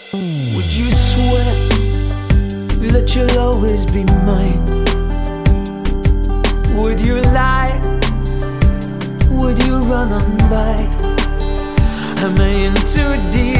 Would you swear that you'll always be mine? Would you lie? Would you run on by? Am I in too deep?